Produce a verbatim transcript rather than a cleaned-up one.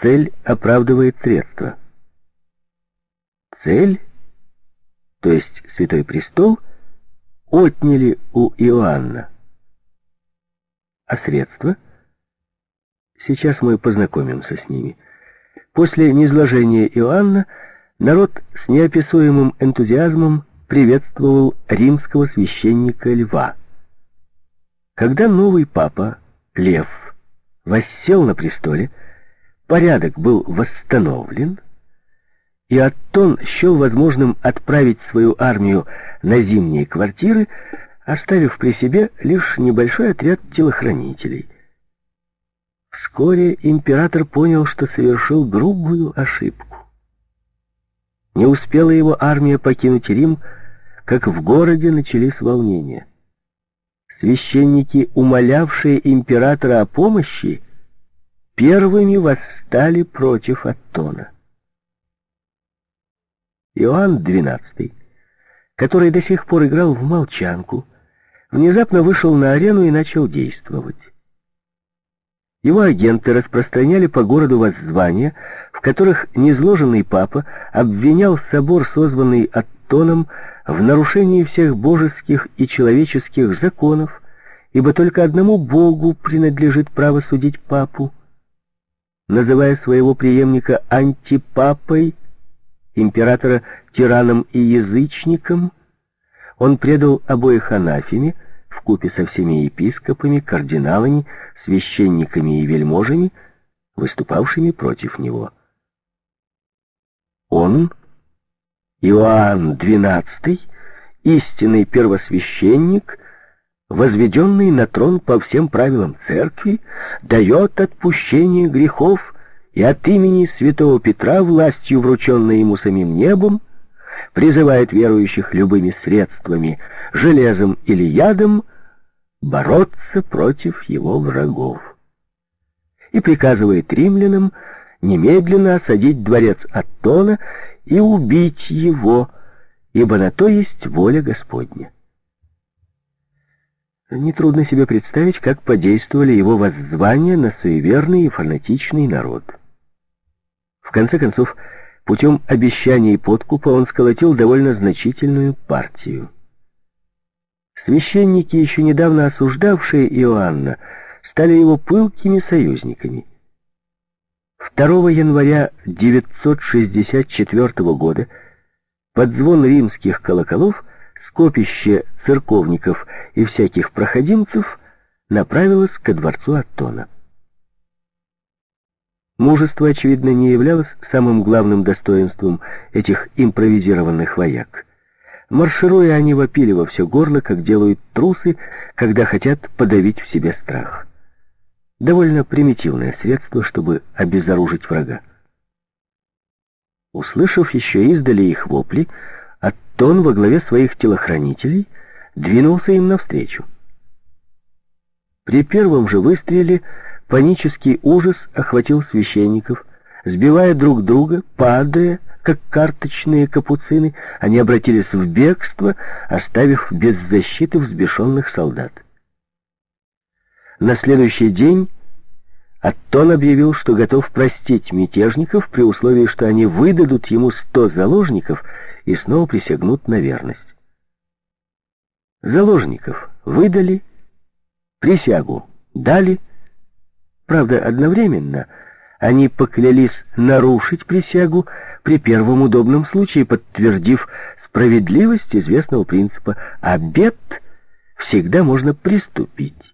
цель оправдывает средства. Цель, то есть Святой Престол, отняли у Иоанна. А средства? Сейчас мы познакомимся с ними. После низложения Иоанна народ с неописуемым энтузиазмом приветствовал римского священника Льва. Когда новый папа Лев воссел на престоле, порядок был восстановлен, и Аттон счел возможным отправить свою армию на зимние квартиры, оставив при себе лишь небольшой отряд телохранителей. Вскоре император понял, что совершил грубую ошибку. Не успела его армия покинуть Рим, как в городе начались волнения. Священники, умолявшие императора о помощи, первыми восстали против Аттона. Иоанн двенадцатый, который до сих пор играл в молчанку, внезапно вышел на арену и начал действовать. Его агенты распространяли по городу воззвания, в которых низложенный папа обвинял собор, созванный Аттоном, в нарушении всех божеских и человеческих законов, ибо только одному Богу принадлежит право судить папу. Называя своего преемника антипапой, императора тираном и язычником, он предал обоих анафеме вкупе со всеми епископами, кардиналами, священниками и вельможами, выступавшими против него. Он, Иоанн двенадцатый, истинный первосвященник, возведенный на трон по всем правилам церкви, дает отпущение грехов и от имени святого Петра, властью врученной ему самим небом, призывает верующих любыми средствами, железом или ядом, бороться против его врагов. И приказывает римлянам немедленно осадить дворец Аттона и убить его, ибо на то есть воля Господня. Нетрудно себе представить, как подействовали его воззвания на суеверный и фанатичный народ. В конце концов, путем обещаний и подкупа он сколотил довольно значительную партию. Священники, еще недавно осуждавшие Иоанна, стали его пылкими союзниками. второго января девятьсот шестьдесят четвёртого года под звон римских колоколов скопище церковников и всяких проходимцев направилось ко дворцу Аттона. Мужество, очевидно, не являлось самым главным достоинством этих импровизированных вояк. Маршируя, они вопили во все горло, как делают трусы, когда хотят подавить в себе страх. Довольно примитивное средство, чтобы обезоружить врага. Услышав еще издали их вопли, Аттон во главе своих телохранителей двинулся им навстречу. При первом же выстреле панический ужас охватил священников. Сбивая друг друга, падая, как карточные капуцины, они обратились в бегство, оставив без защиты взбешенных солдат. На следующий день Аттон объявил, что готов простить мятежников при условии, что они выдадут ему сто заложников и снова присягнут на верность. Заложников выдали, присягу дали. Правда, одновременно они поклялись нарушить присягу при первом удобном случае, подтвердив справедливость известного принципа «обет всегда можно приступить».